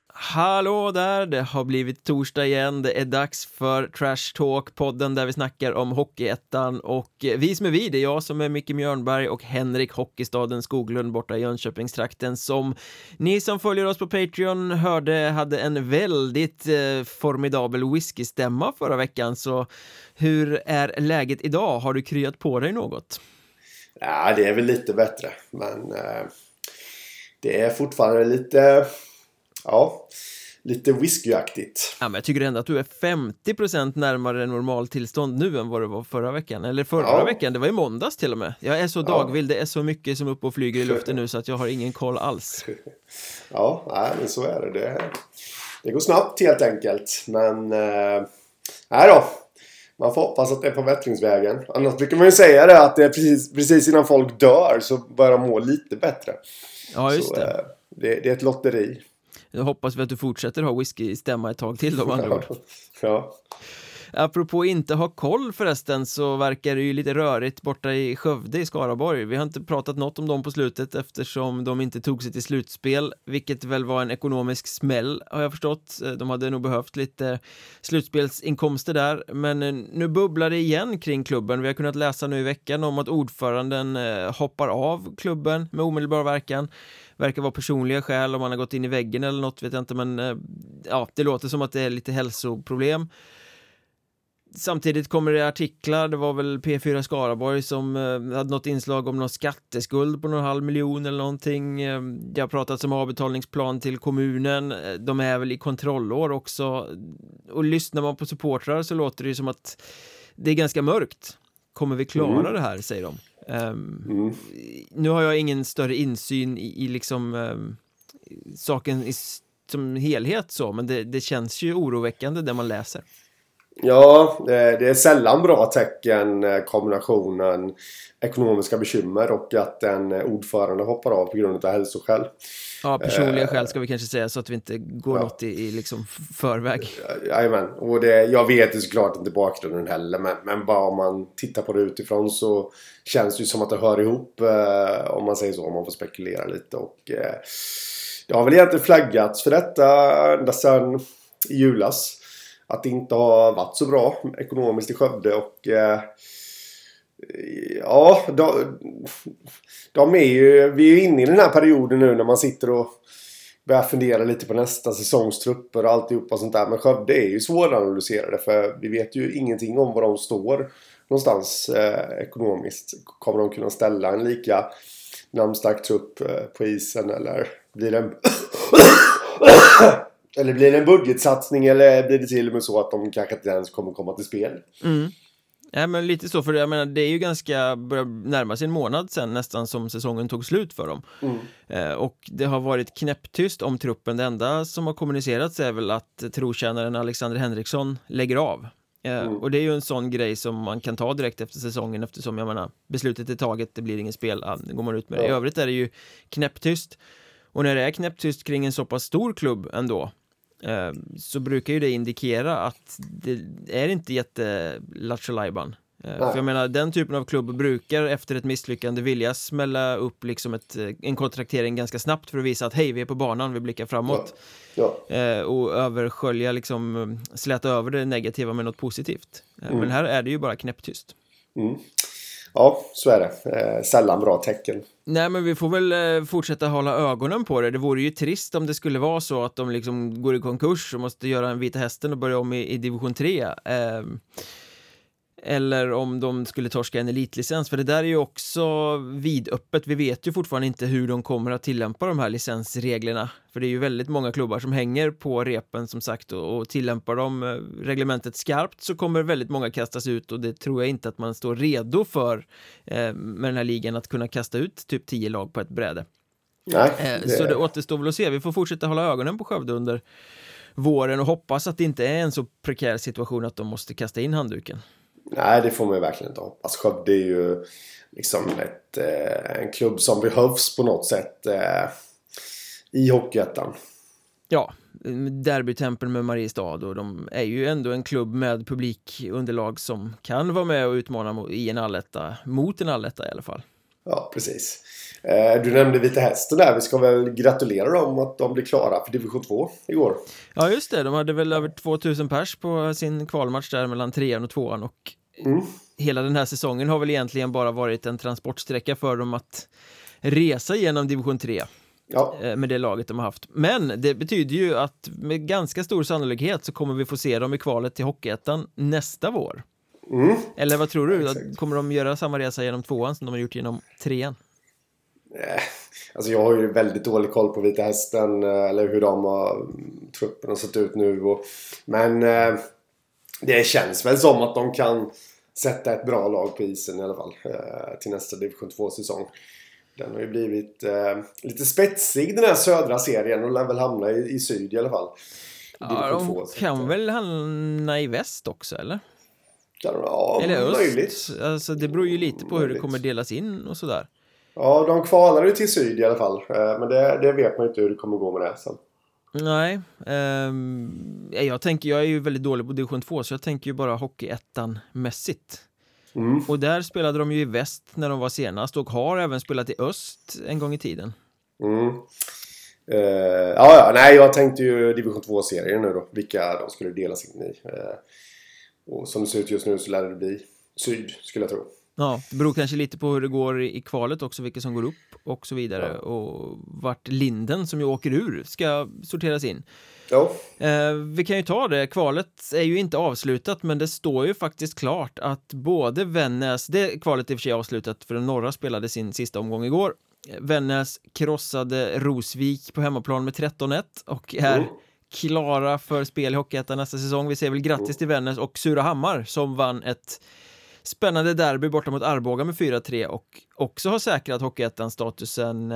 Hallå där, det har blivit torsdag igen. Det är dags för Trash Talk, podden där vi snackar om Hockeyettan. Och vi som är det är jag som är Micke Mjörnberg och Henrik Hockeystaden Skoglund borta i Jönköpingstrakten, som ni som följer oss på Patreon hörde hade en väldigt formidabel whiskystämma förra veckan. Så hur är läget idag? Har du kryat på dig något? Ja, det är väl lite bättre, men det är fortfarande lite... Ja, lite whiskyaktigt. Ja, men jag tycker ändå att du är 50% närmare normaltillstånd nu än vad det var förra veckan. Eller förra veckan, det var i måndags till och med. Jag är så dagvill, det är så mycket som upp och flyger i luften nu så att jag har ingen koll alls. Ja, nej, men så är det. Det går snabbt helt enkelt. Men, nej då. Man får hoppas att det är på bättringsvägen. Annars brukar man ju säga det att det är precis innan folk dör så börjar de må lite bättre. Ja, just så, det. Det är ett lotteri. Jag hoppas vi att du fortsätter ha whisky i stämma ett tag till då, med andra ord. Ja. Apropå inte ha koll förresten, så verkar det ju lite rörigt borta i Skövde i Skaraborg. Vi har inte pratat något om dem på slutet eftersom de inte tog sig till slutspel, vilket väl var en ekonomisk smäll har jag förstått. De hade nog behövt lite slutspelsinkomster där, men nu bubblar det igen kring klubben. Vi har kunnat läsa nu i veckan om att ordföranden hoppar av klubben med omedelbar verkan. Verkar vara personliga skäl, om man har gått in i väggen eller något vet jag inte, men ja, det låter som att det är lite hälsoproblem. Samtidigt kommer det artiklar, det var väl P4 Skaraborg som hade något inslag om någon skatteskuld på någon 500 000 eller någonting. Det har pratats om avbetalningsplan till kommunen, de är väl i kontrollår också. Och lyssnar man på supportrar så låter det ju som att det är ganska mörkt. Kommer vi klara det här, säger de. Nu har jag ingen större insyn i liksom saken som helhet så, men det känns ju oroväckande det man läser. Ja, det är sällan bra tecken, kombinationen ekonomiska bekymmer och att en ordförande hoppar av på grund av hälsoskäl. Ja, personliga skäl ska vi kanske säga så att vi inte går något i liksom förväg. Jajamän, och jag vet ju såklart inte bakgrunden heller, men bara om man tittar på det utifrån så känns det ju som att det hör ihop, om man säger så, om man får spekulera lite. Och det har väl egentligen flaggats för detta ända sedan i julas. Att det inte har varit så bra ekonomiskt i Skövde och ja, de är ju, vi är ju inne i den här perioden nu när man sitter och börjar fundera lite på nästa säsongstrupper och alltihopa sånt där. Men Skövde är ju svåranalyserade för vi vet ju ingenting om var de står någonstans ekonomiskt. Kommer de kunna ställa en lika namnstark trupp på isen eller blir det eller blir det en budgetsatsning eller blir det till och med så att de kanske inte ens kommer komma till spel? Ja, men lite så, för jag menar, det är ju ganska börjar närma sig en månad sen nästan som säsongen tog slut för dem. Och det har varit knäpptyst om truppen. Det enda som har kommunicerats är väl att trotjänaren Alexander Henriksson lägger av. Och det är ju en sån grej som man kan ta direkt efter säsongen, eftersom jag menar, beslutet är taget, det blir ingen spel, det går man ut med det. I övrigt är det ju knäpptyst. Och när det är knäpptyst kring en så pass stor klubb ändå, så brukar ju det indikera att det är inte jätte-latcholajban. För jag menar, den typen av klubb brukar efter ett misslyckande vilja smälla upp liksom en kontraktering ganska snabbt för att visa att hej, vi är på banan, vi blickar framåt. Och överskölja liksom, släta över det negativa med något positivt. Men här är det ju bara knäpptyst. Ja, så är det. Sällan bra tecken. Nej, men vi får väl fortsätta hålla ögonen på det. Det vore ju trist om det skulle vara så att de liksom går i konkurs och måste göra en Vita Hästen och börja om i division 3. Eller om de skulle torska en elitlicens. För det där är ju också vidöppet. Vi vet ju fortfarande inte hur de kommer att tillämpa de här licensreglerna. För det är ju väldigt många klubbar som hänger på repen som sagt. Och tillämpar de reglementet skarpt så kommer väldigt många kastas ut. Och det tror jag inte att man står redo för med den här ligan, att kunna kasta ut typ 10 lag på ett bräde. Nej, Så det återstår väl att se. Vi får fortsätta hålla ögonen på Skövde under våren och hoppas att det inte är en så prekär situation att de måste kasta in handduken. Nej, det får man ju verkligen inte hoppas. Skövde är ju liksom en klubb som behövs på något sätt i Hockeyettan. Ja, derbytempel med Mariestad, och de är ju ändå en klubb med publikunderlag som kan vara med och utmana i en alletta, mot en alletta i alla fall. Ja, precis. Du nämnde Vita Hästen där. Vi ska väl gratulera dem att de blev klara för division 2 igår. Ja, just det. De hade väl över 2000 pers på sin kvalmatch där mellan 3:an och 2:an. Och hela den här säsongen har väl egentligen bara varit en transportsträcka för dem att resa genom division 3. Ja. Med det laget de har haft. Men det betyder ju att med ganska stor sannolikhet så kommer vi få se dem i kvalet till Hockeyettan nästa vår. Eller vad tror du? Exakt. Kommer de göra samma resa genom 2:an som de har gjort genom 3:an? Alltså jag har ju väldigt dålig koll på Vita Hästen, eller hur de har truppen har sett ut nu. Men det känns väl som att de kan sätta ett bra lag på isen i alla fall till nästa division 2-säsong. Den har ju blivit lite spetsig, den här södra serien, och lär väl hamna i syd i alla fall. Ja, de kan väl hamna i väst också, eller? Ja, eller öst. Möjligt. Alltså, det beror ju lite på hur det kommer delas in och sådär. Ja, de kvalar ju till syd i alla fall. Men det vet man ju inte hur det kommer gå med det sen. Nej, jag är ju väldigt dålig på division 2, så jag tänker ju bara Hockeyettan-mässigt. Och där spelade de ju i väst när de var senast och har även spelat i öst en gång i tiden. Nej, jag tänkte ju division 2-serien nu då, vilka de skulle delas in i. Och som det ser ut just nu så lär det bli syd, skulle jag tro. Ja, det beror kanske lite på hur det går i kvalet också, vilka som går upp och så vidare. Ja. Och vart Linden, som ju åker ur, ska sorteras in. Ja. Vi kan ju ta det, kvalet är ju inte avslutat, men det står ju faktiskt klart att både Vännäs, det kvalet är i och för sig avslutat för den norra spelade sin sista omgång igår. Vännäs krossade Rosvik på hemmaplan med 13-1 och är klara för spel i Hockeyettan nästa säsong. Vi säger väl grattis till Vännäs och Surahammar som vann ett spännande derby borta mot Arboga med 4-3 och också har säkrat Hockeyettan-statusen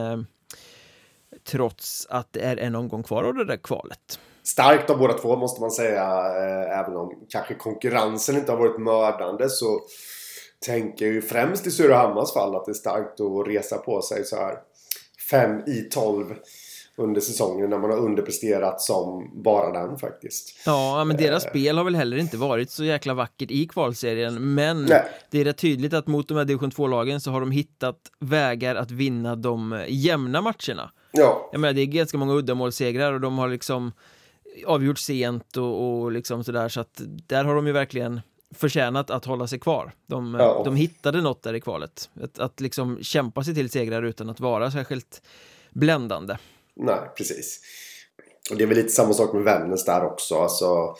trots att det är en omgång kvar av det där kvalet. Starkt av båda två måste man säga, även om kanske konkurrensen inte har varit mördande, så tänker jag ju främst i Surahammars fall att det är starkt att resa på sig så här 5-12 under säsongen när man har underpresterat som bara den faktiskt. Ja, men deras spel har väl heller inte varit så jäkla vackert i kvalserien, men det är rätt tydligt att mot de här division 2-lagen så har de hittat vägar att vinna de jämna matcherna. Ja. Jag menar, det är ganska många uddamålssegrar och de har liksom avgjort sent och liksom sådär, så att där har de ju verkligen förtjänat att hålla sig kvar. De hittade något där i kvalet. Att liksom kämpa sig till segrar utan att vara särskilt bländande. Nej, precis. Och det är väl lite samma sak med Vännäs där också. Alltså,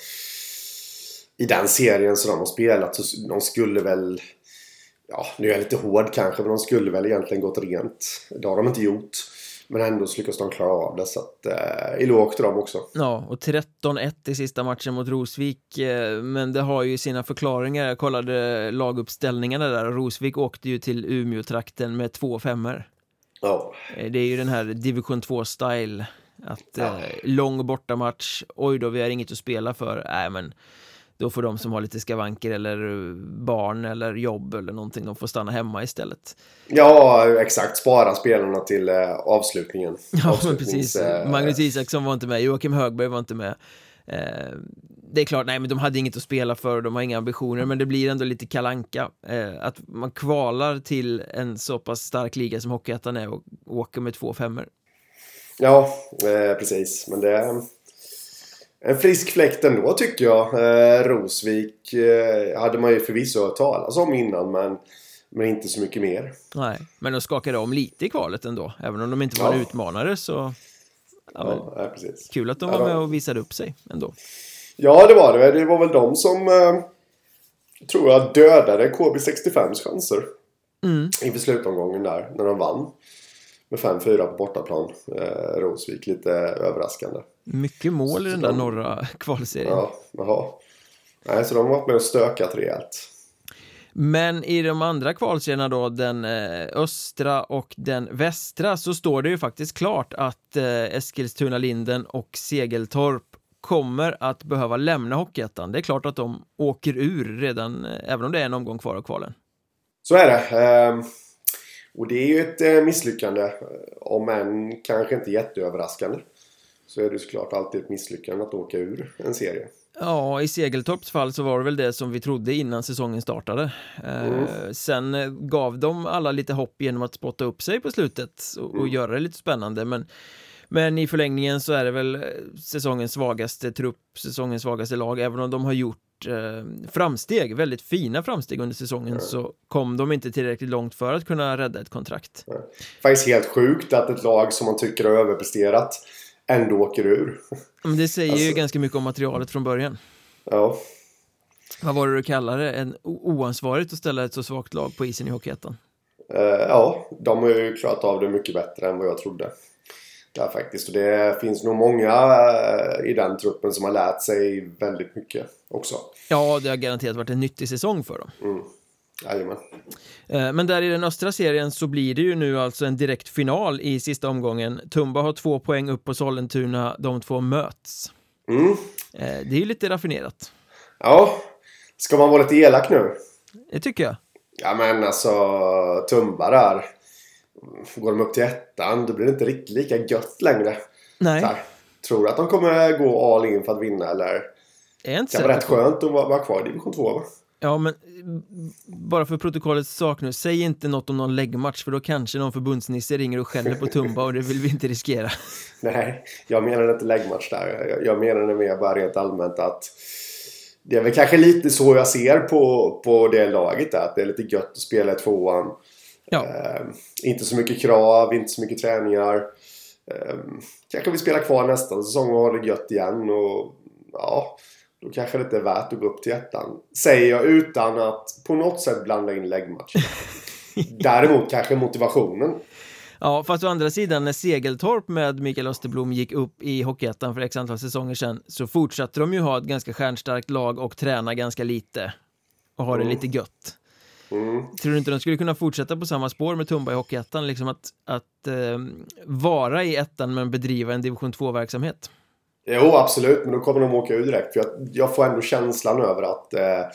i den serien som de har spelat så de skulle väl, ja, nu är jag lite hård kanske, men de skulle väl egentligen gått rent. Det har de inte gjort. Men ändå så lyckas de klara av det, så att Ilo åkte de också. Ja, och 13-1 i sista matchen mot Rosvik, men det har ju sina förklaringar. Jag kollade laguppställningarna där och Rosvik åkte ju till Umeå-trakten med 2-5. Ja. Det är ju den här division 2-style att lång bortamatch, oj då, vi har inget att spela för. Nej, men då får de som har lite skavanker eller barn eller jobb eller någonting, de får stanna hemma istället. Ja, exakt. Spara spelarna till avslutningen. Ja, men precis. Magnus Isaksson var inte med, Joakim Högberg var inte med. Det är klart, nej, men de hade inget att spela för, de har inga ambitioner, men det blir ändå lite kalanka att man kvalar till en så pass stark liga som Hockeyettan är och åker med 2-5. Ja, precis. Men det är en frisk fläkt ändå, tycker jag. Rosvik hade man ju förvisso hört talas om innan, men inte så mycket mer. Nej, men de skakade om lite i kvalet ändå. Även om de inte var en utmanare så precis. Kul att de var med och visade upp sig ändå. Ja, det var det. Det var väl de som tror jag dödade KB65s chanser inför slutomgången där, när de vann med 5-4 på bortaplan. Rosvik, lite överraskande. Mycket mål i den där norra kvalserien. Jaha. Nej, så de har varit med och stökat rejält. Men i de andra kvalserierna då, den östra och den västra, så står det ju faktiskt klart att Eskilstuna Linden och Segeltorp kommer att behöva lämna Hockeyettan. Det är klart att de åker ur redan, även om det är en omgång kvar av kvalen. Så är det. Och det är ju ett misslyckande, om än kanske inte jätteöverraskande. så är det såklart alltid ett misslyckande att åka ur en serie. Ja, i Segeltorps fall så var det väl det som vi trodde innan säsongen startade. Sen gav de alla lite hopp genom att spotta upp sig på slutet och göra det lite spännande. Men i förlängningen så är det väl säsongens svagaste trupp, säsongens svagaste lag. Även om de har gjort framsteg, väldigt fina framsteg under säsongen, så kom de inte tillräckligt långt för att kunna rädda ett kontrakt. Faktiskt helt sjukt att ett lag som man tycker har överpresterat ändå åker ur. Men det säger ju ganska mycket om materialet från början. Ja. Vad var det du kallade det? Oansvarigt att ställa ett så svagt lag på isen i Hockeyettan? Ja, de har ju klarat av det mycket bättre än vad jag trodde. Ja, faktiskt. Och det finns nog många i den truppen som har lärt sig väldigt mycket också. Ja, det har garanterat varit en nyttig säsong för dem. Jajamän. Men där i den östra serien så blir det ju nu alltså en direkt final i sista omgången. Tumba har 2 poäng upp på Sollentuna, de två möts. Det är ju lite raffinerat. Ja, ska man vara lite elak nu? Det tycker jag. Ja, men alltså Tumba där. Går de upp till ettan, då blir det inte riktigt lika gött längre. Nej. Så här, tror du att de kommer gå all in för att vinna, eller? Det är inte det var rätt skönt att vara kvar i division 2, va? Ja, men bara för protokollets sak nu, säg inte något om någon läggmatch, för då kanske någon förbundsnisse ringer och skäller på Tumba och det vill vi inte riskera. Nej, jag menar inte läggmatch där. Jag menar det mer bara rent allmänt att det är väl kanske lite så jag ser på det laget där, att det är lite gött att spela i tvåan. Ja. Inte så mycket krav, inte så mycket träningar. Kanske vi spelar kvar nästa säsong och har det gött igen, och ja, då kanske det inte är värt att gå upp till ettan. Säger jag utan att på något sätt blanda in läggmatchen. Däremot kanske motivationen. Ja, fast å andra sidan, när Segeltorp med Mikael Österblom gick upp i Hockeyettan för x antal säsonger sedan, så fortsatte de ju ha ett ganska stjärnstarkt lag och träna ganska lite och ha det lite gött. Tror du inte de skulle kunna fortsätta på samma spår med Tumba i Hockeyettan, liksom att vara i ettan men bedriva en division 2-verksamhet? Jo, absolut, men då kommer de åka ut direkt, för jag får ändå känslan över att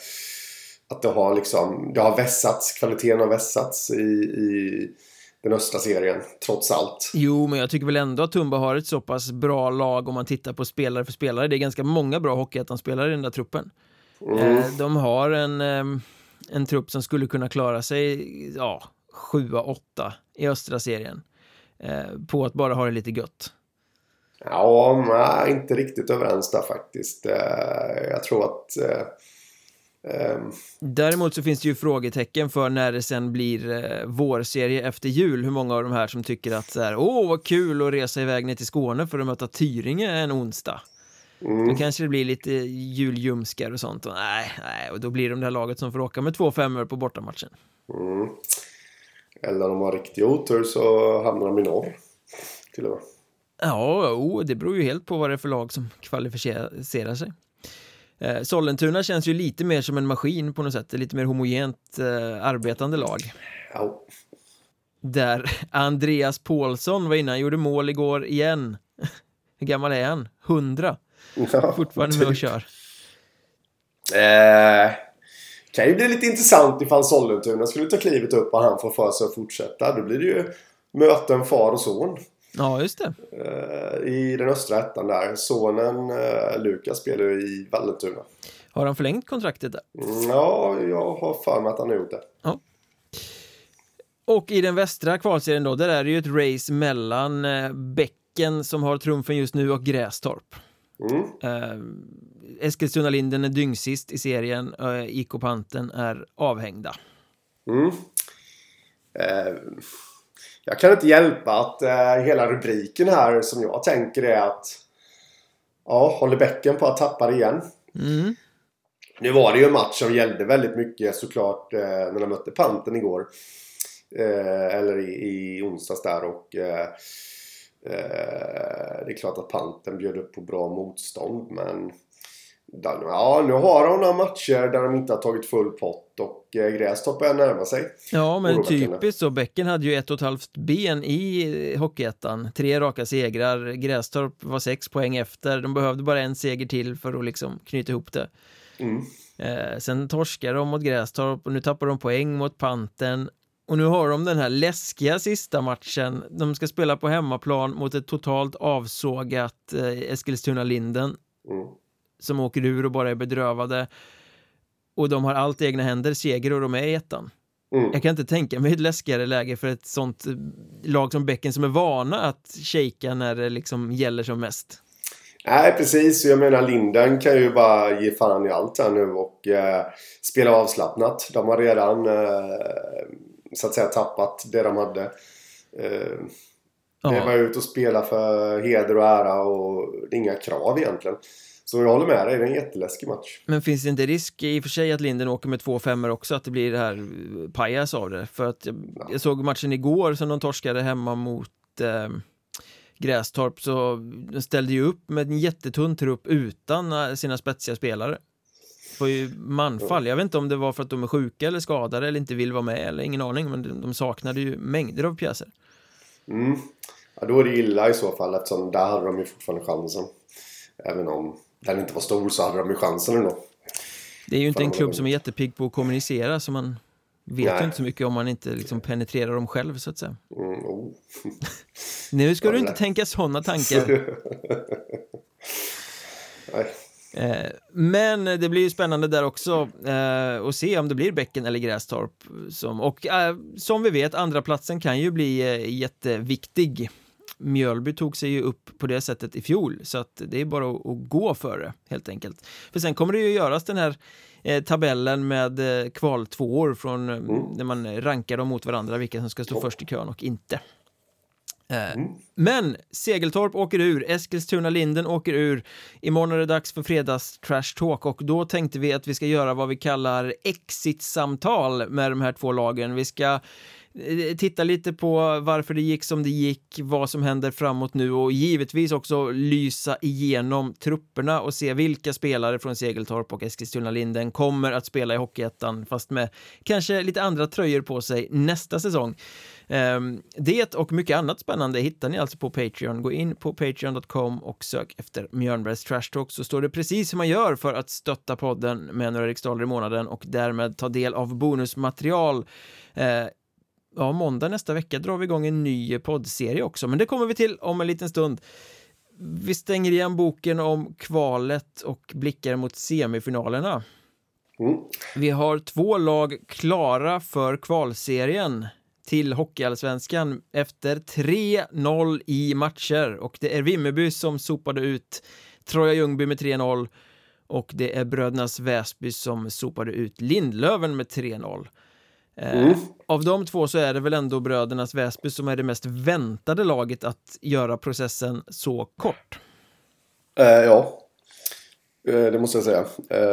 det har vässats, kvaliteten har vässats i den östra serien, trots allt. Jo, men jag tycker väl ändå att Tumba har ett så pass bra lag om man tittar på spelare för spelare. Det är ganska många bra Hockeyettan-spelare i den där truppen. De har en trupp som skulle kunna klara sig 7-8 i östra serien på att bara ha det lite gött. Ja, men inte riktigt överens där faktiskt. Jag tror att däremot så finns det ju frågetecken för när det sen blir vårserie efter jul. Hur många av de här som tycker att så här, vad kul att resa iväg ner till Skåne för att möta Tyringe en onsdag. Då kanske det blir lite juljumskar och sånt. Och nej, och då blir de det här laget som får åka med 2-5 på bortamatchen. Eller om de har riktig otur så hamnar de i norr till och med. Ja, det beror ju helt på vad det är för lag som kvalificerar sig. Sollentuna känns ju lite mer som en maskin på något sätt. Lite mer homogent arbetande lag. Ja. Där Andreas Paulsson var innan, gjorde mål igår igen. Hur gammal är han? 100. Ja, fortfarande med och kör. Kan ju bli lite intressant ifall Sollentuna skulle ta klivet upp och han får för sig att fortsätta. Då blir det ju möten far och son. Ja, just det. I den östra ettan där. Sonen Lukas spelar ju i Vallentuna. Har han förlängt kontraktet där? Ja, jag har för mig att han har gjort det. Ja. Och i den västra kvalserien då, där är det ju ett race mellan Bäcken som har trumfen just nu och Grästorp. Eskilstuna-Linden är dyngsist i serien. IK Panten är avhängda. Jag kan inte hjälpa att hela rubriken här som jag tänker är att håller Bäcken på att tappa det igen. Nu var det ju en match som gällde väldigt mycket såklart när de mötte Panten igår. Eller i onsdags där, och det är klart att Panten bjöd upp på bra motstånd, men nu har de några matcher där de inte har tagit full pott och Grästorp börjar närma sig. Ja, men typiskt så. Bäcken hade ju 1,5 ben i Hockeyettan. 3 raka segrar. Grästorp var 6 poäng efter. De behövde bara en seger till för att liksom knyta ihop det. Sen torskade de mot Grästorp och nu tappar de poäng mot Panten. Och nu har de den här läskiga sista matchen. De ska spela på hemmaplan mot ett totalt avsågat Eskilstuna-Linden som åker ur och bara är bedrövade. Och de har allt i egna händer, seger, och de är i ettan. Jag kan inte tänka mig ett läskigare läge för ett sånt lag som Bäcken som är vana att shaka när det liksom gäller som mest. Nej, precis. Jag menar, Linden kan ju bara ge fan i allt här nu och spela avslappnat. De har redan så att säga tappat det de hade. Det var ut och spela för heder och ära och inga krav egentligen. Så jag håller med dig, det är en jätteläskig match. Men finns det inte risk i och för sig att Linden åker med 2-5 också, att det blir det här pajas av det? För att jag såg matchen igår som de torskade hemma mot Grästorp, så de ställde ju upp med en jättetunn trupp utan sina spetsiga spelare. Det var ju manfall. Jag vet inte om det var för att de är sjuka eller skadade eller inte vill vara med, eller ingen aning, men de saknade ju mängder av pjäser. Ja, då är det illa i så fall, eftersom där hade de ju fortfarande chansen. Även om den inte var stor så hade de ju chansen ändå. Det är ju inte en klubb som är jättepigg på att kommunicera, så man vet ju inte så mycket om man inte liksom penetrerar dem själv, så att säga. Nu ska du inte tänka sådana tankar. Men det blir ju spännande där också att se om det blir Bäcken eller Grästorp. Som vi vet, andra platsen kan ju bli jätteviktig. Mjölby tog sig ju upp på det sättet i fjol, så att det är bara att gå för det, helt enkelt. För sen kommer det ju göras den här tabellen med kval 2 år från när man rankar dem mot varandra, vilka som ska stå först i kön och inte. Men Segeltorp åker ur, Eskilstuna-Linden åker ur. Imorgon är det dags för fredags trash talk, och då tänkte vi att vi ska göra vad vi kallar exit-samtal med de här två lagen. Vi ska titta lite på varför det gick som det gick, vad som händer framåt nu, och givetvis också lysa igenom trupperna och se vilka spelare från Segeltorp och Eskilstuna-Linden kommer att spela i Hockeyettan, fast med kanske lite andra tröjor på sig nästa säsong. Det och mycket annat spännande hittar ni alltså på Patreon. Gå in på patreon.com och sök efter Mjölnbergs Trash Talk, så står det precis hur man gör för att stötta podden med några riksdaler i månaden och därmed ta del av bonusmaterial. Måndag nästa vecka drar vi igång en ny poddserie också, men det kommer vi till om en liten stund. Vi stänger igen boken om kvalet och blickar mot semifinalerna. Vi har 2 lag klara för kvalserien till Hockeyallsvenskan efter 3-0 i matcher, och det är Vimmerby som sopade ut Troja Ljungby med 3-0, och det är Brödernas Väsby som sopade ut Lindlöven med 3-0. Av de två så är det väl ändå Brödernas Väsby som är det mest väntade laget att göra processen så kort. Ja, det måste jag säga.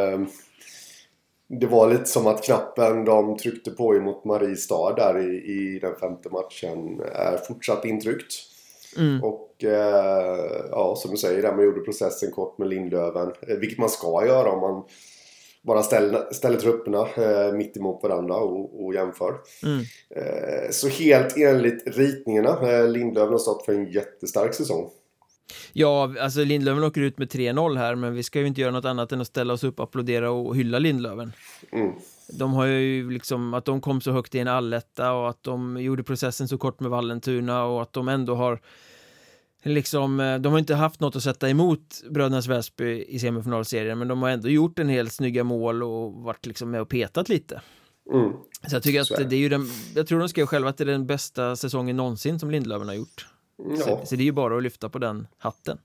Det var lite som att knappen de tryckte på mot Mariestad där i den 5:e matchen är fortsatt intryckt. Och som du säger, där man gjorde processen kort med Lindlöven, vilket man ska göra om man bara ställer trupperna mitt emot varandra och jämför. Så helt enligt ritningarna, Lindlöven har stått för en jättestark säsong. Ja, alltså Lindlöven åker ut med 3-0 här, men vi ska ju inte göra något annat än att ställa oss upp, applådera och hylla Lindlöven. De har ju liksom, att de kom så högt i en alletta och att de gjorde processen så kort med Vallentuna, och att de ändå har liksom, de har inte haft något att sätta emot Brödernas Väsby i semifinalserien, men de har ändå gjort en helt snygga mål och varit liksom med och petat lite. Så jag tycker att det är ju jag tror de skrev själva att det är den bästa säsongen någonsin som Lindlöven har gjort. Så det är ju bara att lyfta på den hatten.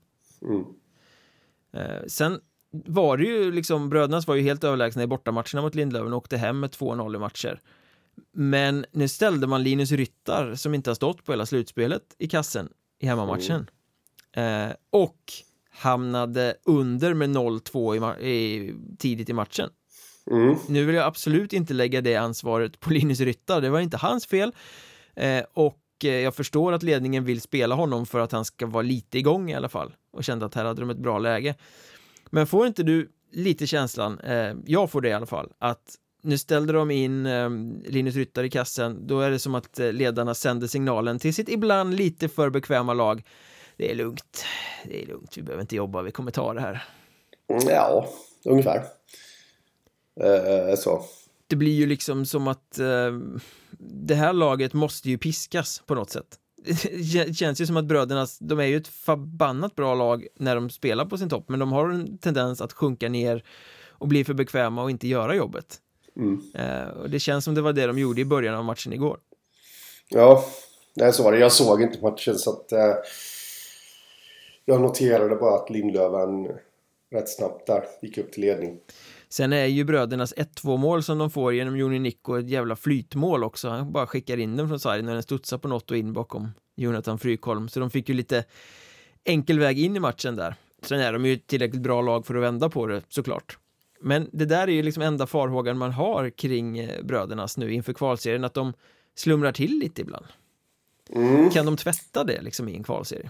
Sen var det ju liksom, Brödernas var ju helt överlägsna i bortamatcherna mot Lindlöven och åkte hem med 2-0 i matcher. Men nu ställde man Linus Ryttar, som inte har stått på hela slutspelet, i kassen i hemmamatchen. Och hamnade under med 0-2 tidigt i matchen. Nu vill jag absolut inte lägga det ansvaret på Linus Ryttar. Det var inte hans fel. Och jag förstår att ledningen vill spela honom för att han ska vara lite igång i alla fall. Och kände att här hade de ett bra läge. Men får inte du lite känslan, jag får det i alla fall, att nu ställde de in Linus Ryttar i kassen, då är det som att ledarna sänder signalen till sitt ibland lite för bekväma lag. Det är lugnt, vi behöver inte jobba, vi kommer ta det här. Ja, ungefär. Så. det blir ju liksom som att det här laget måste ju piskas på något sätt. Det känns ju som att bröderna, de är ju ett förbannat bra lag när de spelar på sin topp, men de har en tendens att sjunka ner och bli för bekväma och inte göra jobbet. Och det känns som det var det de gjorde i början av matchen igår. Ja, det är så var det. Jag såg inte matchen, så att jag noterade bara att Lindlöven rätt snabbt där gick upp till ledning. Sen är ju brödernas 1-2 mål som de får genom Joni Nico ett jävla flytmål också. Han bara skickar in den från sargen när den studsar på något och in bakom Jonathan Frykholm. Så de fick ju lite enkel väg in i matchen där. Sen är de ju ett tillräckligt bra lag för att vända på det, såklart. Men det där är ju liksom enda farhågan man har kring brödernas nu inför kvalserien, att de slumrar till lite ibland. Kan de tvätta det liksom i en kvalserie?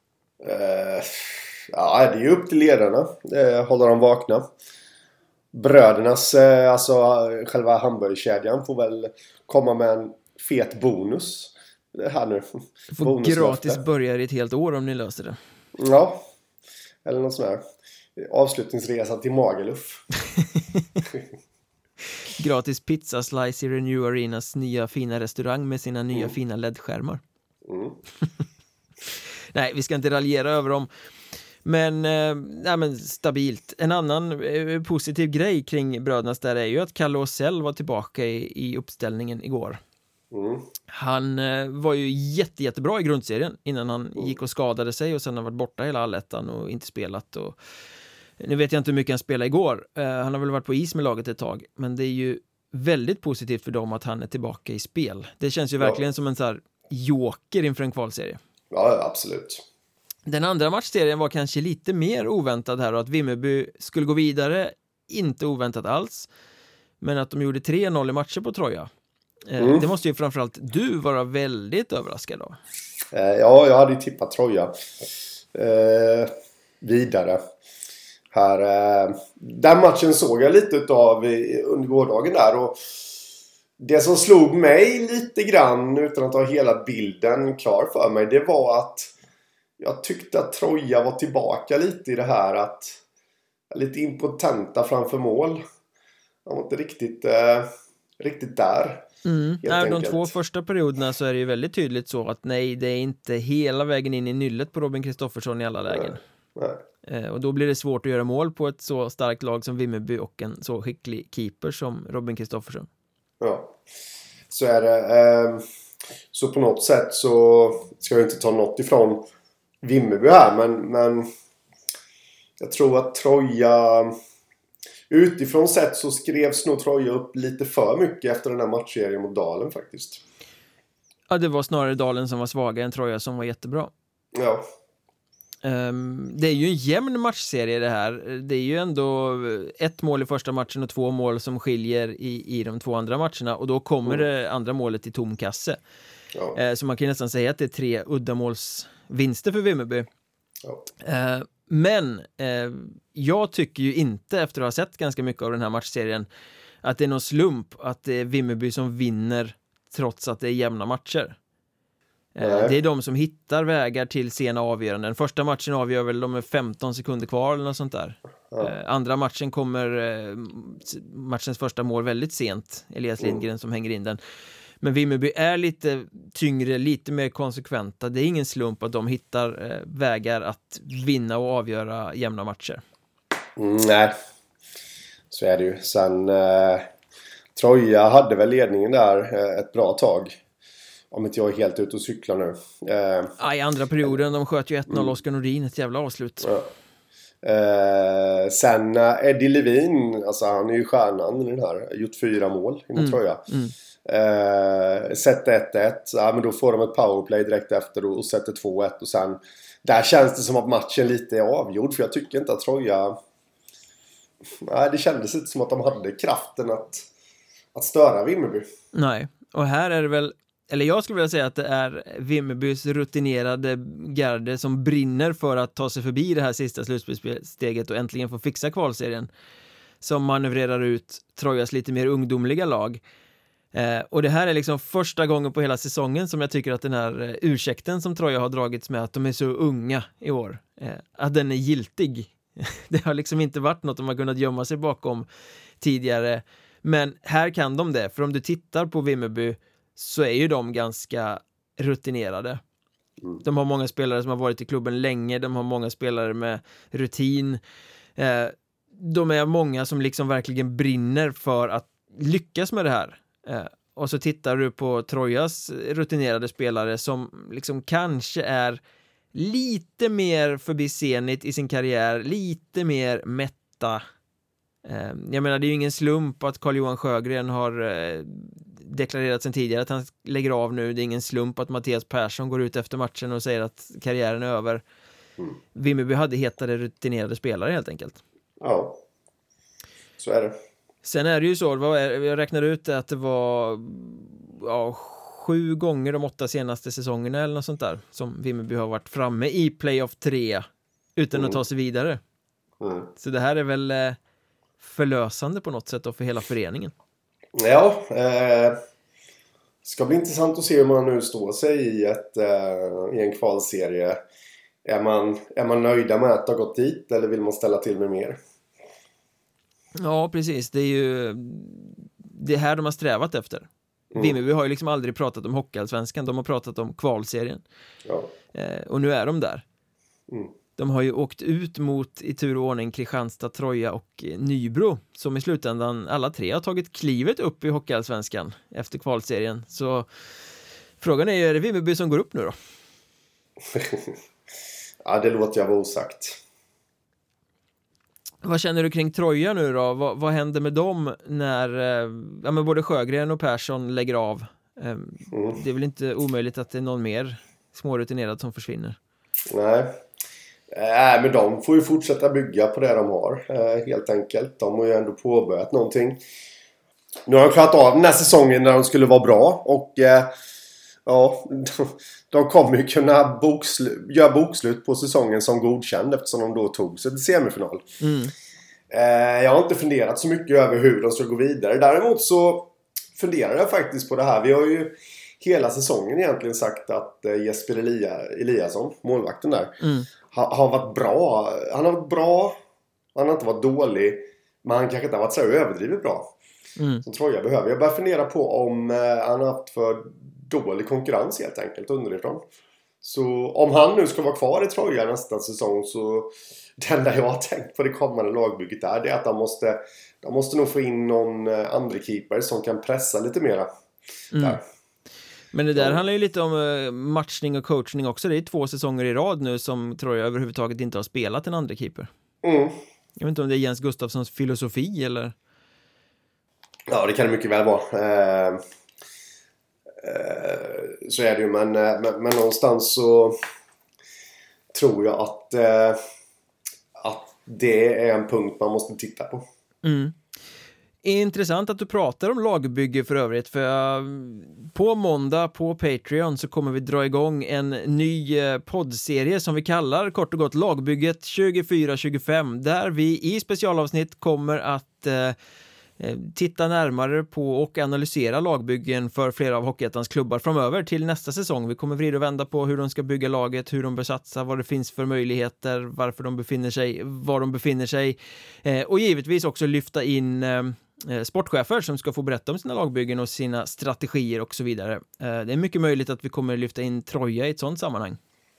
Ja, det är ju upp till ledarna. Håller de vakna. Brödernas, alltså själva hamburgerkedjan får väl komma med en fet bonus. Det här nu. Du får gratis börja i ett helt år om ni löser det. Ja, eller något sånt här. Avslutningsresa till Magaluf. Gratis pizza slice i Renew Arenas nya fina restaurang med sina nya fina LED-skärmar. Nej, vi ska inte raljera över dem. Men stabilt. En annan positiv grej kring brödernas där är ju att Kalle Åsell var tillbaka i uppställningen igår. Han var ju jättebra i grundserien innan han gick och skadade sig och sen har varit borta hela allettan och inte spelat. Och nu vet jag inte hur mycket han spelade igår. Han har väl varit på is med laget ett tag, men det är ju väldigt positivt för dem att han är tillbaka i spel. Det känns ju verkligen som en så här joker inför en kvalserie. Ja, absolut. Den andra matchserien var kanske lite mer oväntad här, och att Vimmerby skulle gå vidare, inte oväntat alls. Men att de gjorde 3-0 i matcher på Troja. Det måste ju framförallt du vara väldigt överraskad av. Ja, jag hade ju tippat Troja vidare. Den matchen såg jag lite av under gårdagen där, och det som slog mig lite grann, utan att ha hela bilden klar för mig, det var att jag tyckte att Troja var tillbaka lite i det här att lite impotenta framför mål. De var inte riktigt där. De 2 första perioderna så är det ju väldigt tydligt så att nej, det är inte hela vägen in i nyllet på Robin Kristoffersson i alla lägen. Nej. Och då blir det svårt att göra mål på ett så starkt lag som Vimmerby och en så skicklig keeper som Robin Kristoffersson. Ja, så är det. Så på något sätt så ska jag inte ta något ifrån Vimmerby här, men jag tror att Troja, utifrån sett så skrevs nog Troja upp lite för mycket efter den här matchserien mot Dalen faktiskt. Ja, det var snarare Dalen som var svaga än Troja som var jättebra. Ja. Det är ju en jämn matchserie det här. Det är ju ändå 1 mål i första matchen och 2 mål som skiljer i de 2 andra matcherna, och då kommer det andra målet i tom kasse. Ja. Så man kan nästan säga att det är 3 uddamålsvinster för Vimmerby. Ja. Men jag tycker ju inte, efter att ha sett ganska mycket av den här matchserien, att det är någon slump att det är Vimmerby som vinner trots att det är jämna matcher. Det är de som hittar vägar till sena avgöranden. Första matchen avgör väl de med 15 sekunder kvar eller något sånt där. Andra matchen kommer matchens första mål väldigt sent. Elias Lindgren som hänger in den. Men Vimmerby är lite tyngre, lite mer konsekventa. Det är ingen slump att de hittar vägar att vinna och avgöra jämna matcher. Nej, så är det ju. Sen Troja hade väl ledningen där ett bra tag. Om inte jag är helt ute och cyklar nu. I andra perioden, de sköt ju 1-0 Oskar Nordin, ett jävla avslut. Ja. Sen Eddie Levin, alltså han är ju stjärnan i den här. Gjort 4 mål inom Troja. Sätter 1-1. Ja, men då får de ett powerplay direkt efter och sätter 2-1. Och sen, där känns det som att matchen lite är avgjord. För jag tycker inte att Troja... Nej, det kändes inte som att de hade kraften att störa Vimmerby. Nej, och här är det väl... Eller jag skulle vilja säga att det är Vimmerbys rutinerade garde som brinner för att ta sig förbi det här sista slutspelssteget och äntligen få fixa kvalserien, som manövrerar ut Trojas lite mer ungdomliga lag. Och det här är liksom första gången på hela säsongen som jag tycker att den här ursäkten som Troja har dragits med, att de är så unga i år, att den är giltig. Det har liksom inte varit något de har kunnat gömma sig bakom tidigare. Men här kan de det, för om du tittar på Vimmerby så är ju de ganska rutinerade. De har många spelare som har varit i klubben länge, de har många spelare med rutin. De är många som liksom verkligen brinner för att lyckas med det här. Och så tittar du på Trojas rutinerade spelare som liksom kanske är lite mer förbi Zenit i sin karriär, lite mer mätta. Jag menar, det är ju ingen slump att Carl-Johan Sjögren har deklarerat sedan tidigare att han lägger av nu. Det är ingen slump att Mattias Persson går ut efter matchen och säger att karriären är över. Vimmerby hade hetare rutinerade spelare helt enkelt. Ja, så är det. Sen är det ju så, jag räknade ut att det var 7 gånger de 8 senaste säsongerna eller något sånt där som Vimmerby har varit framme i playoff 3 utan att ta sig vidare. Så det här är väl förlösande på något sätt då för hela föreningen. Ja, ska bli intressant att se hur man nu står sig i en kvalserie. Är man nöjda med att ha gått dit eller vill man ställa till med mer? Ja, precis. Det är ju det här de har strävat efter. Vimmerby har ju liksom aldrig pratat om Hockeyallsvenskan, de har pratat om kvalserien. Ja. Och nu är de där. De har ju åkt ut mot i tur och ordning Kristianstad, Troja och Nybro, som i slutändan alla 3 har tagit klivet upp i Hockeyallsvenskan efter kvalserien. Så frågan är det Vimmerby som går upp nu då? Ja, det låter jag vara osagt. Vad känner du kring Troja nu då? Vad händer med dem när men både Sjögren och Persson lägger av? Det är väl inte omöjligt att det är någon mer smårutinerad som försvinner? Nej, men de får ju fortsätta bygga på det de har, helt enkelt. De har ju ändå påbörjat någonting. Nu har de klarat av den här säsongen när de skulle vara bra. Och ja, de kommer ju kunna göra bokslut på säsongen som godkänd, eftersom de då tog sig till semifinal. Jag har inte funderat så mycket över hur de ska gå vidare. Däremot så funderar jag faktiskt på det här. Vi har ju hela säsongen egentligen sagt att Jesper Eliasson, målvakten där, har varit bra. Han har varit bra, han har inte varit dålig, men han kanske inte har varit så överdrivet bra som Troja behöver. Jag börjar fundera på om han har haft för dålig konkurrens helt enkelt underifrån. Så om han nu ska vara kvar i Troja nästa säsong, så det enda jag har tänkt på det kommande lagbygget är att de måste nog få in någon andra keeper som kan pressa lite mera där. Men det där handlar ju lite om matchning och coachning också. Det är 2 säsonger i rad nu som Troja överhuvudtaget inte har spelat en andra keeper. Jag vet inte om det är Jens Gustafssons filosofi eller... Ja, det kan det mycket väl vara. Så är det ju, men någonstans så tror jag att det är en punkt man måste titta på. Intressant att du pratar om lagbygge för övrigt, för på måndag på Patreon så kommer vi dra igång en ny poddserie som vi kallar kort och gott Lagbygget 24-25, där vi i specialavsnitt kommer att titta närmare på och analysera lagbyggen för flera av Hockeyettans klubbar framöver till nästa säsong. Vi kommer vrida och vända på hur de ska bygga laget, hur de bör satsa, vad det finns för möjligheter, varför de befinner sig, var de befinner sig, och givetvis också lyfta in sportchefer som ska få berätta om sina lagbyggen och sina strategier och så vidare. Det är mycket möjligt att vi kommer lyfta in Troja i ett sådant sammanhang.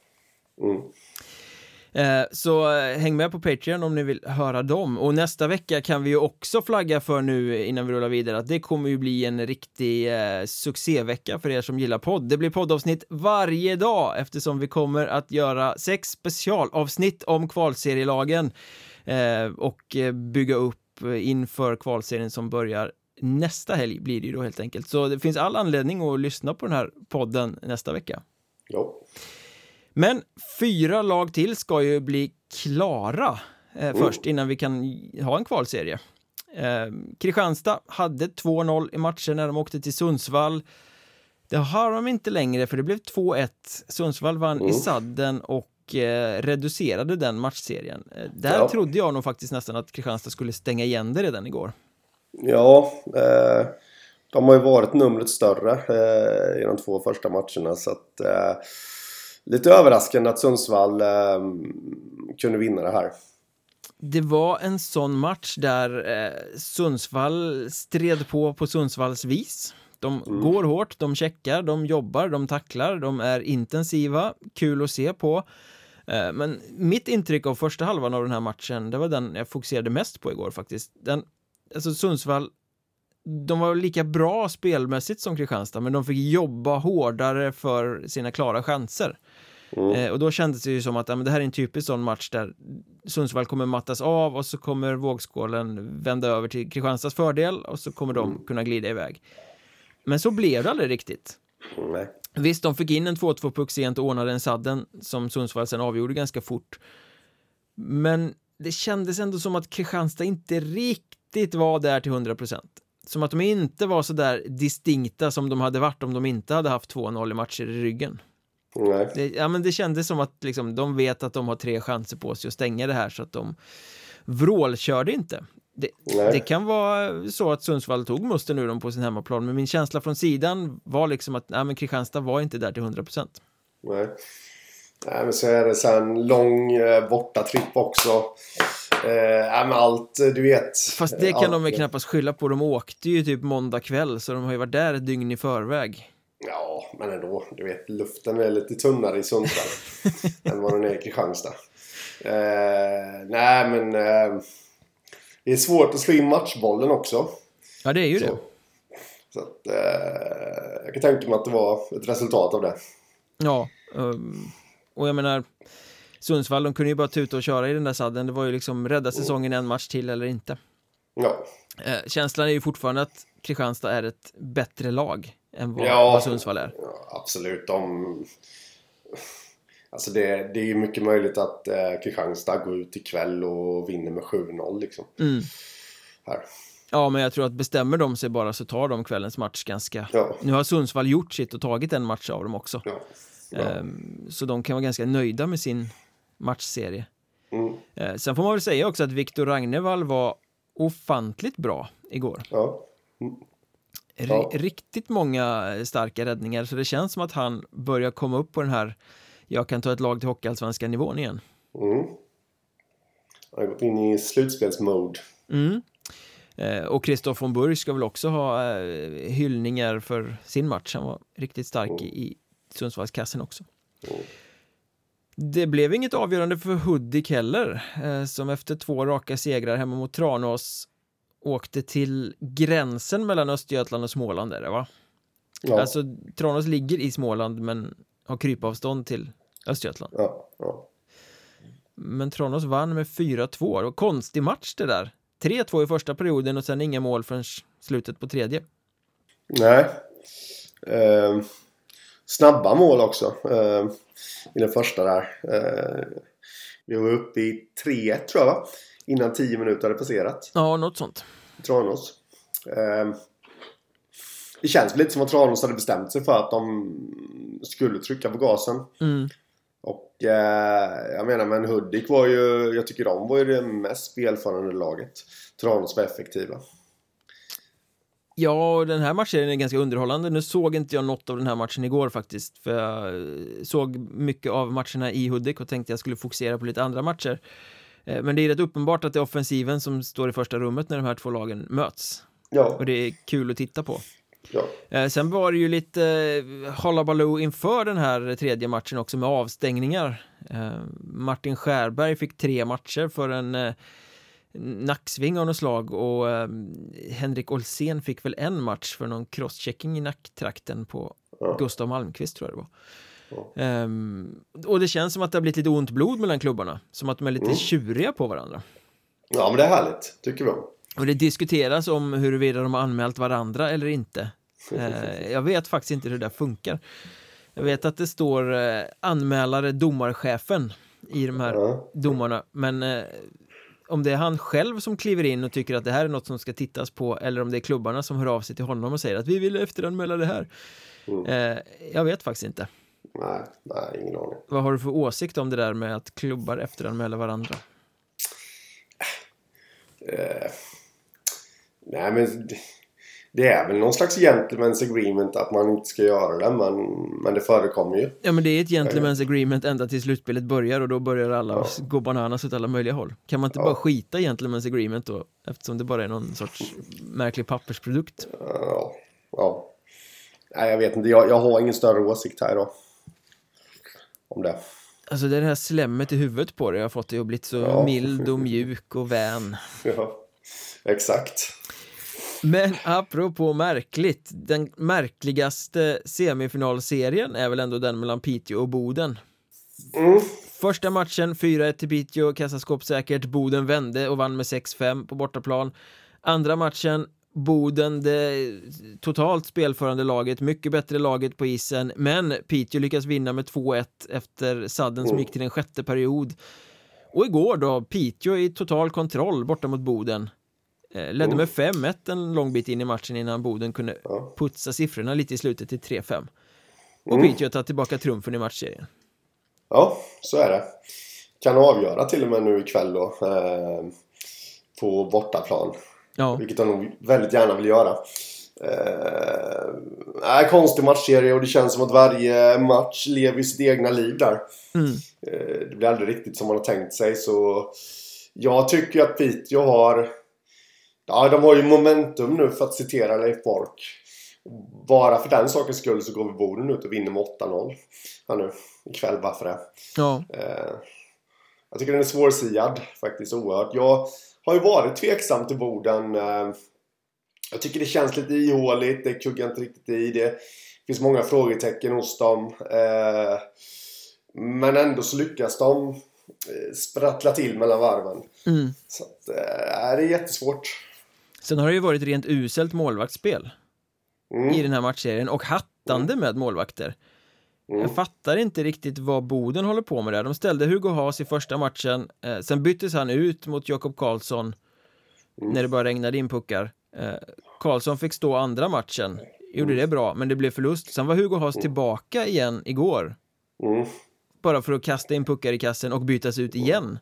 Så häng med på Patreon om ni vill höra dem. Och nästa vecka kan vi ju också flagga för nu innan vi rullar vidare att det kommer ju bli en riktig succévecka för er som gillar podd. Det blir poddavsnitt varje dag eftersom vi kommer att göra 6 specialavsnitt om kvalserielagen och bygga upp inför kvalserien som börjar nästa helg blir det ju då helt enkelt. Så det finns all anledning att lyssna på den här podden nästa vecka. Ja. Men 4 lag till ska ju bli klara först innan vi kan ha en kvalserie. Kristianstad hade 2-0 i matchen när de åkte till Sundsvall. Det har de inte längre för det blev 2-1. Sundsvall vann i sadden och reducerade den matchserien. Där trodde jag nog faktiskt nästan att Kristianstad skulle stänga igen det redan igår. Ja, de har ju varit numret större i de 2 första matcherna, så att lite överraskande att Sundsvall kunde vinna det här. Det var en sån match där Sundsvall stred på Sundsvalls vis. De går hårt, de checkar, de jobbar, de tacklar, de är intensiva, kul att se på. Men mitt intryck av första halvan av den här matchen, det var den jag fokuserade mest på igår faktiskt. Alltså Sundsvall, de var lika bra spelmässigt som Kristianstad, men de fick jobba hårdare för sina klara chanser. Och då kändes det ju som att men det här är en typisk sån match där Sundsvall kommer mattas av och så kommer vågskålen vända över till Kristianstads fördel och så kommer de kunna glida iväg. Men så blev det aldrig riktigt. Nej. Visst, de fick in en 2-2-puck sent och ordnade en sadden som Sundsvall sen avgjorde ganska fort. Men det kändes ändå som att Kristianstad inte riktigt var där till 100%. Som att de inte var så där distinkta som de hade varit om de inte hade haft 2-0 i matcher i ryggen. Nej. Men det kändes som att liksom, de vet att de har 3 chanser på sig att stänga det här, så att de vrålkörde inte. Det kan vara så att Sundsvall tog musten ur dem på sin hemmaplan, men min känsla från sidan var liksom att men Kristianstad var inte där till 100%. Nej, men så är det sen lång bortatripp också. Men allt, du vet. Fast det kan de väl knappast skylla på. De åkte ju typ måndag kväll, så de har ju varit där ett dygn i förväg. Ja, men ändå, du vet, luften är lite tunnare i Sundsvall än vad den är i Kristianstad. Nej, men det är svårt att slå in matchbollen också. Ja, det är ju så. Så att, jag kan tänka mig att det var ett resultat av det. Ja, och jag menar, Sundsvall, de kunde ju bara tuta och köra i den där sadden. Det var ju liksom rädda säsongen en match till eller inte. Ja. Känslan är ju fortfarande att Kristianstad är ett bättre lag än vad Sundsvall är. Ja, absolut. Alltså det är ju mycket möjligt att Kristianstad går ut ikväll och vinner med 7-0 liksom. Här. Ja, men jag tror att bestämmer de sig bara så tar de kvällens match ganska... Ja. Nu har Sundsvall gjort sitt och tagit en match av dem också. Ja. Så de kan vara ganska nöjda med sin matchserie. Sen får man väl säga också att Viktor Ragnevall var ofantligt bra igår. Ja. Riktigt många starka räddningar, så det känns som att han börjar komma upp på den här jag kan ta ett lag till hockeyallsvenska nivån igen. Han har gått in i slutspelsmode. Och Kristoffer von Burg ska väl också ha hyllningar för sin match. Han var riktigt stark i Sundsvallskassen också. Det blev inget avgörande för Hudik heller, som efter 2 raka segrar hemma mot Tranås åkte till gränsen mellan Östergötland och Småland där, va? Ja. Alltså Tranås ligger i Småland men har krypavstånd till Östergötland. Ja. Men Tranås vann med 4-2. Det var konstig match det där. 3-2 i första perioden och sen inga mål förrän slutet på tredje. Nej. Snabba mål också. I den första där. Vi var uppe i 3-1 tror jag, va? Innan 10 minuter hade passerat. Ja, något sånt. Tranås. Det känns lite som att Tranås hade bestämt sig för att de skulle trycka på gasen. Och jag menar, men Hudik var ju, jag tycker de var ju det mest spelförande laget. Tranås var effektiva. Ja, den här matchen är ganska underhållande. Nu såg inte jag något av den här matchen igår faktiskt, för jag såg mycket av matcherna i Hudik och tänkte jag skulle fokusera på lite andra matcher. Men det är rätt uppenbart att det är offensiven som står i första rummet när de här 2 lagen möts. Ja. Och det är kul att titta på. Ja. Sen var det ju lite hullabaloo inför den här tredje matchen också med avstängningar. Martin Skärberg fick 3 matcher för en nacksving av något slag och Henrik Olsen fick väl 1 match för någon crosschecking i nacktrakten på Gustav Malmqvist tror jag det var. Och det känns som att det har blivit lite ont blod mellan klubbarna, som att de är lite tjuriga på varandra. Ja, men det är härligt, tycker vi. Och det diskuteras om huruvida de har anmält varandra eller inte. Jag vet faktiskt inte hur det där funkar. Jag vet att det står anmälare domarchefen i de här domarna, men om det är han själv som kliver in och tycker att det här är något som ska tittas på, eller om det är klubbarna som hör av sig till honom och säger att vi vill efteranmäla det här. Jag vet faktiskt inte. Nej, ingen aning. Vad har du för åsikt om det där med att klubbar efteranmäler varandra? Nej, men Det är väl någon slags gentleman's agreement att man inte ska göra det, men det förekommer ju. Ja, men det är ett gentleman's agreement ända till slutspelet börjar, och då börjar alla gå bananas åt alla möjliga håll. Kan man inte bara skita i gentleman's agreement då, eftersom det bara är någon sorts märklig pappersprodukt? Ja. Nej, jag vet inte. Jag har ingen större åsikt här då om det. Alltså det här slemmet i huvudet på det har fått det att bli så mild och mjuk och vän. Ja, exakt. Men apropå märkligt, den märkligaste semifinalserien är väl ändå den mellan Piteå och Boden. Första matchen 4-1 till Piteå, kassaskåpssäkert. Boden vände och vann med 6-5 på bortaplan. Andra matchen, Boden, det totalt spelförande laget, mycket bättre laget på isen, men Piteå lyckas vinna med 2-1 efter sadden som gick till den sjätte period. Och igår då, Piteå i total kontroll borta mot Boden. Ledde med 5-1 en lång bit in i matchen innan Boden kunde putsa siffrorna lite i slutet till 3-5. Och Piteå tar tillbaka trumfen i matchserien. Ja, så är det. Kan avgöra till och med nu ikväll då, på bortaplan. Ja. Vilket de nog väldigt gärna vill göra. Konstig matchserie, och det känns som att varje match lever i sitt egna liv där. Det blir aldrig riktigt som man har tänkt sig. Så jag tycker att Piteå har... Ja, de har ju momentum nu, för att citera Leif Bork. Bara för den sakens skull så går vi Boden ut och vinner med 8-0 här nu ikväll, bara för det. Ja. Jag tycker den är svårsiad faktiskt, oerhört. Jag har ju varit tveksam till Boden. Jag tycker det känns lite ihåligt. Det kuggar inte riktigt i det. Det finns många frågetecken hos dem. Men ändå så lyckas de sprattla till mellan varven. Så att, det är jättesvårt. Sen har det ju varit rent uselt målvaktsspel i den här matchserien, och hattande med målvakter. Jag fattar inte riktigt vad Boden håller på med där. De ställde Hugo Haas i första matchen. Sen byttes han ut mot Jakob Karlsson när det bara regnade in puckar. Karlsson fick stå andra matchen. Gjorde det bra, men det blev förlust. Sen var Hugo Haas tillbaka igen igår. Bara för att kasta in puckar i kassen och bytas ut igen.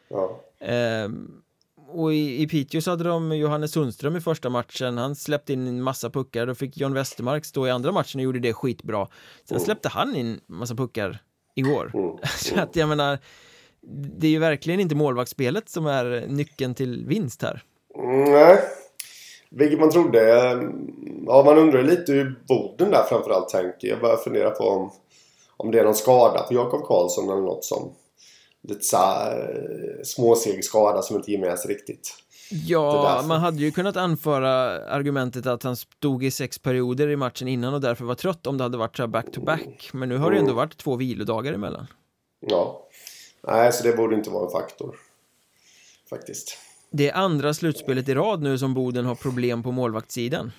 Och i Piteå så hade de Johannes Sundström i första matchen. Han släppte in en massa puckar. Då fick John Westermark stå i andra matchen och gjorde det skitbra. Sen släppte han in en massa puckar igår. Så att jag menar, det är ju verkligen inte målvaktsspelet som är nyckeln till vinst här. Nej, vilket man trodde. Ja, man undrar lite hur Boden där framförallt tänker. Jag börjar fundera på om det är någon skada på Jakob Karlsson eller något som... lite så småseg skada som inte ger med sig riktigt. Ja, man hade ju kunnat anföra argumentet att han stod i 6 perioder i matchen innan och därför var trött om det hade varit så här back-to-back. Men nu har det ändå varit 2 vilodagar emellan. Ja, nej, så det borde inte vara en faktor. Faktiskt. Det är andra slutspelet i rad nu som Boden har problem på målvaktssidan.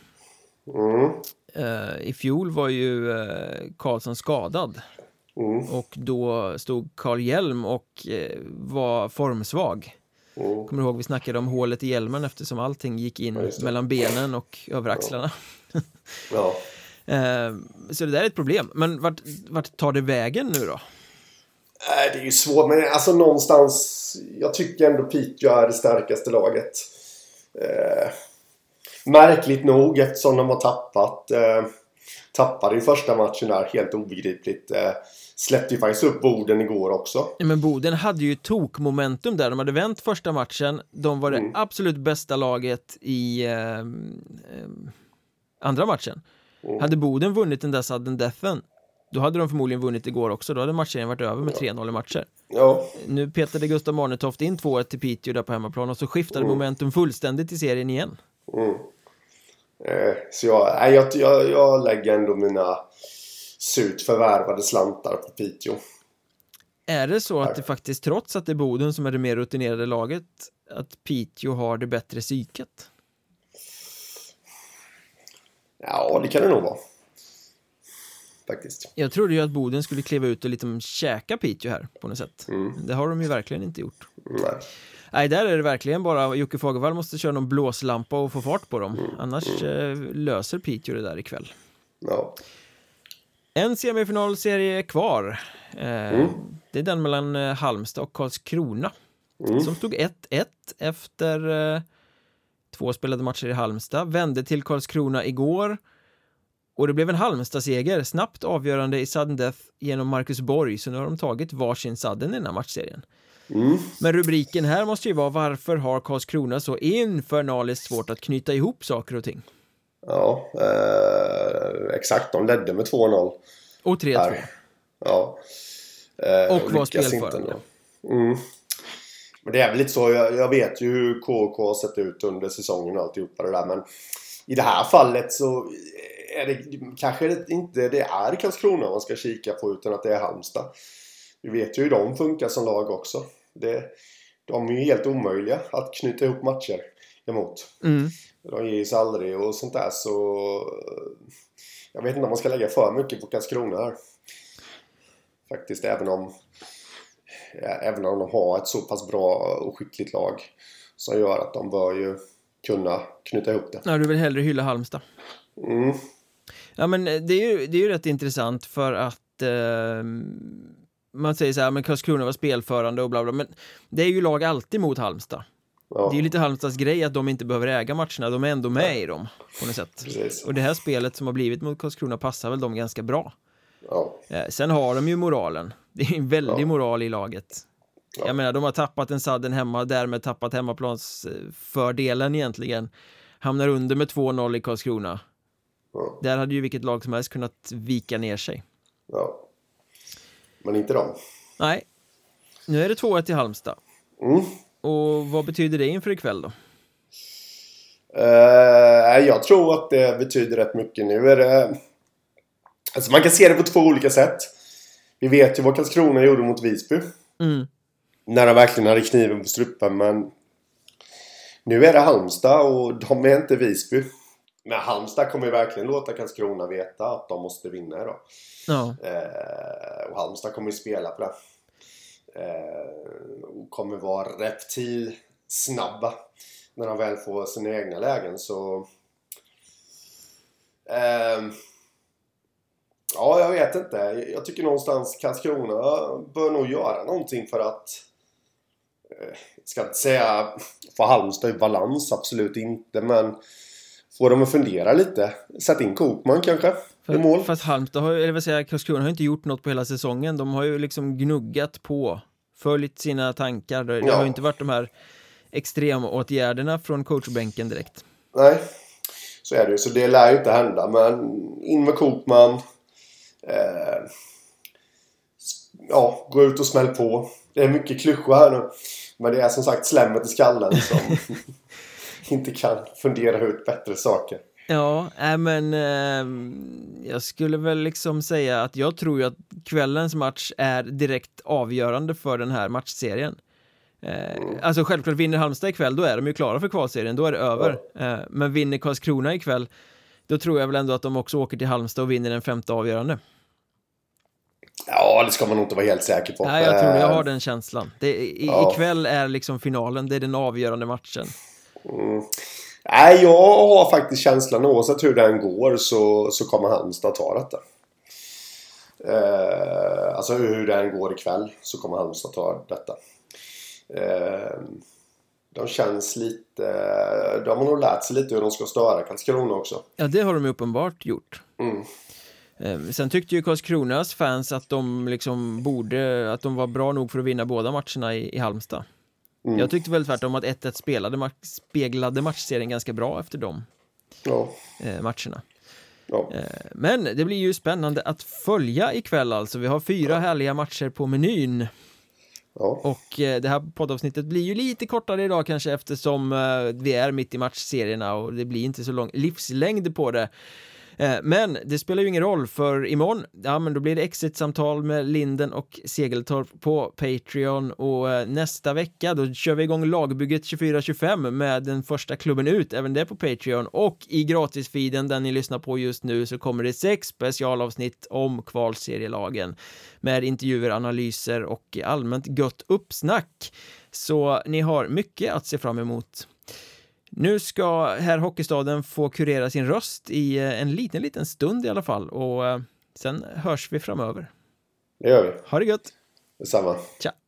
I fjol var ju Karlsson skadad. Och då stod Carl Hjelm och var formsvag. Kommer du ihåg, vi snackade om hålet i hjälmen eftersom allting gick in mellan benen och över axlarna. Så det där är ett problem. Men vart tar det vägen nu då? Det är ju svårt, men alltså någonstans, jag tycker ändå Piteå är det starkaste laget. Märkligt nog, eftersom de har tappade i första matchen där, helt obegripligt. Släppte ju faktiskt upp Boden igår också. Ja, men Boden hade ju tokmomentum där. De hade vänt första matchen. De var det absolut bästa laget i andra matchen. Hade Boden vunnit den där sudden deathen, då hade de förmodligen vunnit igår också. Då hade matchen varit över med 3-0 i matcher. Nu petade Gustav Marnetoft in 2-1 till Piteå där på hemmaplan, och så skiftade momentum fullständigt i serien igen. Så jag lägger ändå mina surt förvärvade slantar på Piteå. Är det så att det faktiskt, trots att det är Boden som är det mer rutinerade laget, att Piteå har det bättre psyket? Ja, det kan det nog vara. Faktiskt. Jag trodde ju att Boden skulle kliva ut och liksom käka Piteå här på något sätt. Det har de ju verkligen inte gjort. Nej, där är det verkligen bara Jocke Fagervall måste köra någon blåslampa och få fart på dem. Annars löser Piteå det där ikväll. Ja. En semifinalserie är kvar. Det är den mellan Halmstad och Karlskrona. Som stod 1-1 efter 2 spelade matcher i Halmstad, vände till Karlskrona igår och det blev en Halmstad-seger, snabbt avgörande i sudden death genom Marcus Borg, så nu har de tagit varsin sudden i den här matchserien. Men rubriken här måste ju vara: varför har Karlskrona så infernaliskt svårt att knyta ihop saker och ting? Ja, exakt, de ledde med 2-0 och 3-2 här. Ja. Och var spelförande. Men det är väl lite så, jag vet ju hur KK har sett ut under säsongen och alltihopa det där, men i det här fallet så är det kanske inte det är Karlskrona man ska kika på, utan att det är Halmstad. Vi vet ju hur de funkar som lag också. De är ju helt omöjliga att knyta ihop matcher emot. De ger sig aldrig och sånt där, så jag vet inte om man ska lägga för mycket på Karlskrona här. Faktiskt, även om de har ett så pass bra och skickligt lag som gör att de bör ju kunna knyta ihop det. Ja, du vill hellre hylla Halmstad. Ja, men det är ju rätt intressant, för att man säger så här, men Karlskrona var spelförande och bla bla, men det är ju lag alltid mot Halmstad. Ja. Det är ju lite Halmstads grej att de inte behöver äga matcherna, de är ändå med i dem på något sätt. Precis. Och det här spelet som har blivit mot Karlskrona passar väl dem ganska bra. Ja. Sen har de ju moralen. Det är en väldig moral i laget. Ja. Jag menar, de har tappat en sadden hemma, därmed tappat hemmaplansfördelen egentligen. Hamnar under med 2-0 i Karlskrona. Ja. Där hade ju vilket lag som helst kunnat vika ner sig. Ja. Men inte de. Nej. Nu är det 2-1 i Halmstad. Och vad betyder det inför ikväll då? Jag tror att det betyder rätt mycket. Nu är det... Alltså man kan se det på 2 olika sätt. Vi vet ju vad Karlskrona gjorde mot Visby. När de verkligen hade kniven på strupen. Men nu är det Halmstad och de är inte Visby. Men Halmstad kommer ju verkligen låta Karlskrona veta att de måste vinna idag. Ja. Och Halmstad kommer ju spela på det. Och kommer vara reptilsnabba när de väl får sina egna lägen. Så ja, jag vet inte. Jag tycker någonstans Karlskrona bör nog göra någonting för att ska inte säga få Halmstad i balans, absolut inte, men får de att fundera lite. Sätt in Kokman kanske i mål. Fast Halmstad har, eller vad säger, Karlskrona har inte gjort något på hela säsongen. De har ju liksom gnuggat på, följt sina tankar. Det har ju inte varit de här extremåtgärderna från coachbänken direkt. Nej, så är det ju. Så det lär ju inte hända. Men in med Kokman. Gå ut och smäll på. Det är mycket klyschor här nu. Men det är som sagt slämmet i skallen som inte kan fundera ut bättre saker. Ja, men jag skulle väl liksom säga att jag tror ju att kvällens match är direkt avgörande för den här matchserien. Alltså självklart vinner Halmstad ikväll, då är de ju klara för kvalserien, då är det över. Men vinner Karlskrona ikväll, då tror jag väl ändå att de också åker till Halmstad och vinner den 5:e avgörande. Ja, det ska man nog inte vara helt säker på. Nej, jag tror jag har den känslan. Ikväll är liksom finalen, det är den avgörande matchen. Nej, jag har faktiskt känslan, oavsett hur den går så kommer Halmstad ta detta. Alltså hur den går ikväll så kommer Halmstad ta detta. De känns lite... De har nog lärt sig lite hur de ska störa Karlskrona också. Ja, det har de uppenbart gjort. Sen tyckte ju Karlskronas fans att de liksom att de var bra nog för att vinna båda matcherna i Halmstad. Jag tyckte väl tvärtom att 1-1 speglade matchserien ganska bra efter de matcherna. Ja. Men det blir ju spännande att följa ikväll alltså. Vi har 4 härliga matcher på menyn. Ja. Och det här poddavsnittet blir ju lite kortare idag kanske, eftersom vi är mitt i matchserierna och det blir inte så lång livslängd på det. Men det spelar ju ingen roll, för imorgon, men då blir det exit-samtal med Linden och Segeltorp på Patreon, och nästa vecka då kör vi igång lagbygget 24-25 med den första klubben ut, även det på Patreon, och i gratisfeeden den ni lyssnar på just nu så kommer det 6 specialavsnitt om kvalserielagen med intervjuer, analyser och allmänt gött uppsnack, så ni har mycket att se fram emot. Nu ska här Hockeystaden få kurera sin röst i en liten stund i alla fall, och sen hörs vi framöver. Det gör vi. Ha det gött. Detsamma. Tja.